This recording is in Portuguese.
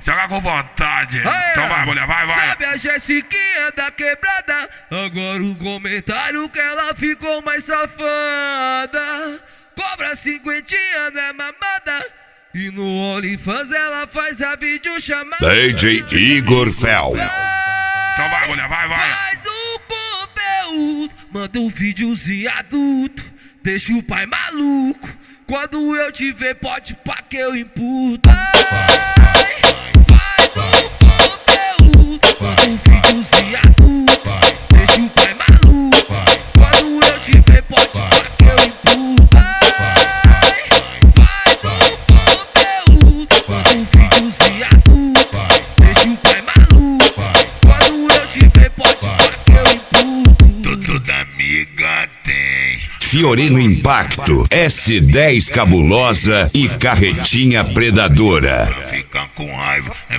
Joga com vontade. Então vai, mulher, vai. Sabe a Jessiquinha da quebrada? Agora o comentário que ela ficou mais safada. Cobra 50, não é mamada. E no OnlyFans ela faz a videochamada. DJ Igor Fel. Então vai, mulher, vai. Faz um conteúdo, manda um videozinho adulto. Deixa o pai maluco. Quando eu te ver, pode pá que eu imputo. Faz um conteúdo, manda um videozinho adulto. Deixa o pai maluco. Quando eu te ver, pode pá que eu imputo. Faz um conteúdo, manda um videozinho adulto. Deixa o pai maluco. Quando eu te ver, pode pá que eu imputo. Toda amiga tem Fiorino Impacto, S10 Cabulosa e Carretinha Predadora. Pra ficar com raiva,